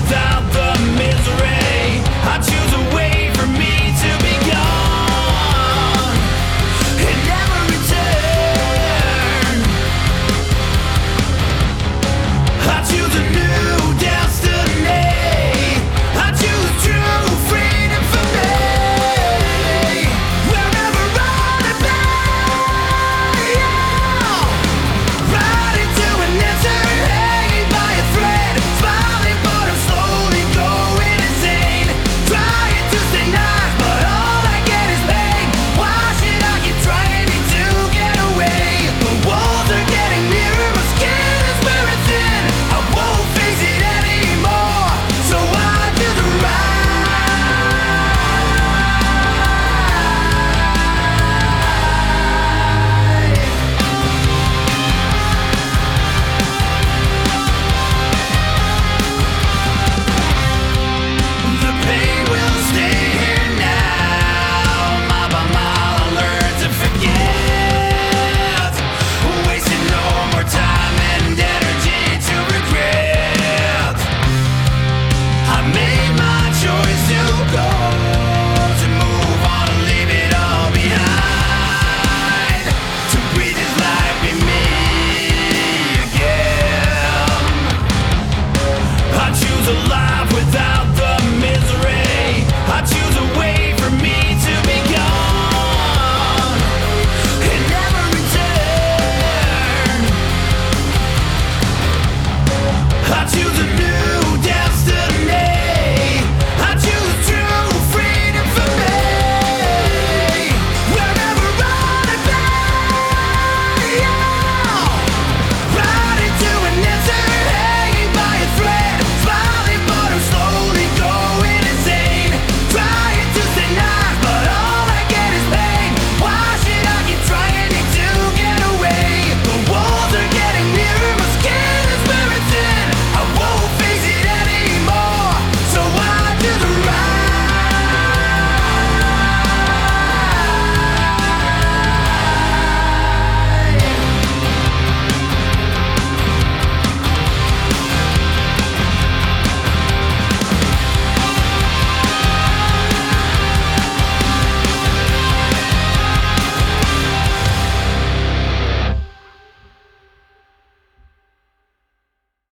without the misery. I choose a way for me to be gone and never return. I choose a new destiny. I choose true freedom for me. Wherever I play, right into an answer, hanging by a thread, smiling but I'm slowly going insane. Trying to stay nice, but all I get is pain. Why should I keep trying to get away? The walls are getting nearer, my skin is wearing thin. I won't face it anymore, so I do the right. The pain will stay here now. Mile by mile I learn to forget. Wasting no more time and energy to regret. I made my choice to go.